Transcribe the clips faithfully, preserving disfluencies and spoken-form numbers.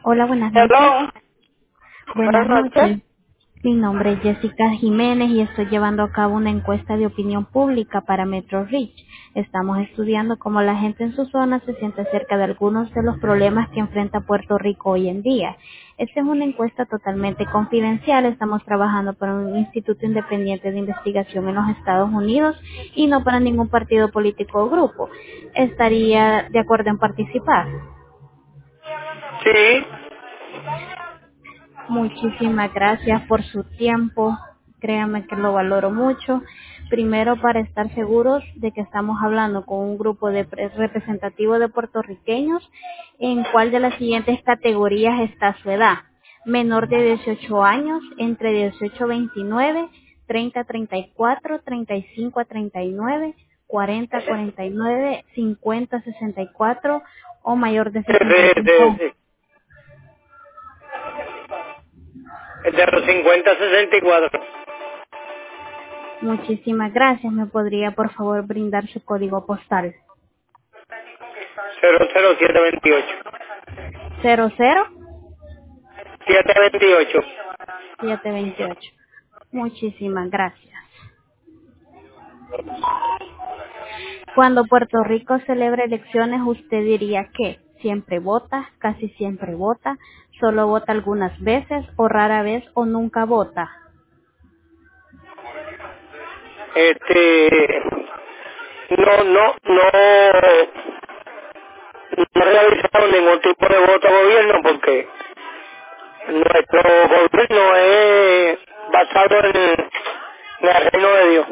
Hola, buenas noches. Hello. Buenas Buenas noches. noches. Mi nombre es Jessica Jiménez y estoy llevando a cabo una encuesta de opinión pública para Metro Reach. Estamos estudiando cómo la gente en su zona se siente acerca de algunos de los problemas que enfrenta Puerto Rico hoy en día. Esta es una encuesta totalmente confidencial. Estamos trabajando para un instituto independiente de investigación en los Estados Unidos y no para ningún partido político o grupo. ¿Estaría de acuerdo en participar? Sí. Muchísimas gracias por su tiempo. Créame que lo valoro mucho. Primero, para estar seguros de que estamos hablando con un grupo de pre- representativo de puertorriqueños, ¿en cuál de las siguientes categorías está su edad? Menor de dieciocho años, entre dieciocho a veintinueve, treinta a treinta y cuatro, treinta y cinco a treinta y nueve, cuarenta a cuarenta y nueve, cincuenta a sesenta y cuatro o mayor de De, sesenta y de, de, cinco. de, de los cincuenta a sesenta y cuatro. Muchísimas gracias. ¿Me podría, por favor, brindar su código postal? cero cero siete veintiocho. Cero cero siete veintiocho. siete veintiocho. Muchísimas gracias. Cuando Puerto Rico celebra elecciones, ¿usted diría que siempre vota, casi siempre vota, solo vota algunas veces o rara vez o nunca vota? Este, no, no, no, no he realizado ningún tipo de voto a gobierno porque nuestro gobierno es basado en, en el reino de Dios.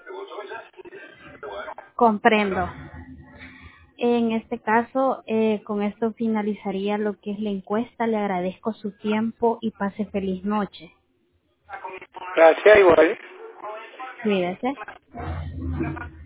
Comprendo. En este caso, eh, con esto finalizaría lo que es la encuesta. Le agradezco su tiempo y pase feliz noche. Gracias, igual. Cuídese.